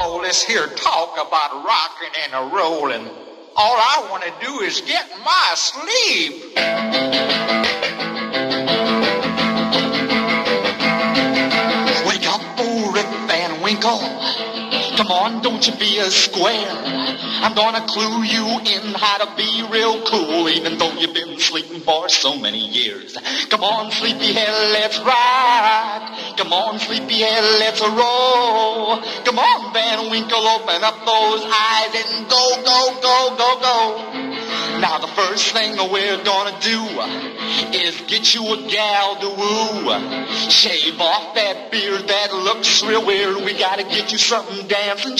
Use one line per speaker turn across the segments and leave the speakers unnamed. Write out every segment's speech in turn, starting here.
All this here talk about rocking and rolling, all I want to do is get my sleep. Wake up, oh Rip Van Winkle. Come on, don't you be a square. I'm gonna clue you in how to be real cool, even though you've been sleeping for so many years. Come on, sleepyhead, let's ride. Come on, sleepyhead, let's roll. Come on, Van Winkle, open up those eyes and go, go, go, go, go. Now the first thing we're gonna do is get you a gal to woo. Shave off that beard that looks real weird. We gotta get you some dancing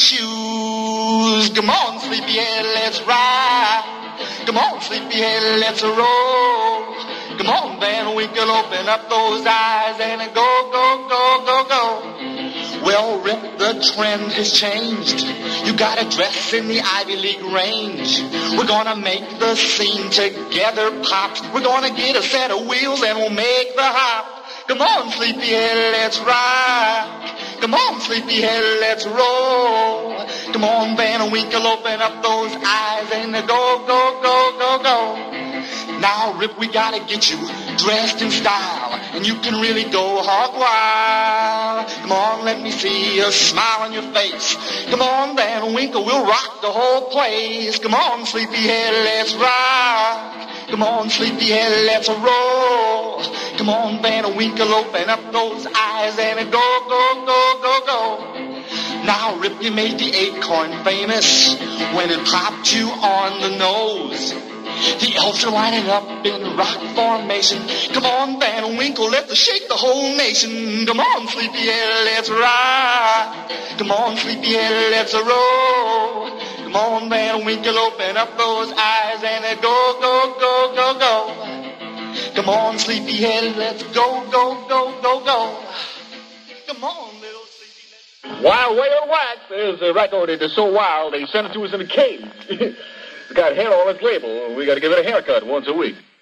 shoes. Come on, sleepyhead, let's ride. Come on, sleepyhead, let's roll. Come on, Van Winkle, open up those eyes and go, go, go, go, go. Well, Rip, the trend has changed. You gotta dress in the Ivy League range. We're gonna make the scene together pop. We're gonna get a set of wheels and we'll make the hop. Come on, sleepyhead, let's rock. Come on, sleepyhead, let's roll. Come on, Van Winkle, open up those eyes and go, go, go, go, go. Now, Rip, we gotta get you dressed in style, and you can really go hog wild. Come on, let me see a smile on your face. Come on, Van Winkle, we'll rock the whole place. Come on, sleepyhead, let's rock. Come on, sleepyhead, let's roll. Come on, Van Winkle, open up those eyes and go, go, go, go, go. Now, Rip, you made the acorn famous when it popped you on the nose. The elves are lining up in rock formation. Come on, Van Winkle, let's shake the whole nation. Come on, sleepyhead, let's rock. Come on, sleepyhead, let's roll. Come on, Van Winkle, open up those eyes and go, go, go, go, go. Come on, sleepyhead, let's go, go, go, go, go. Come on, little sleepyhead.
Wild Whale Wax. There's a record. It is so wild they sent it to us in a cage. It's got hair on its label. We got to give it a haircut once a week.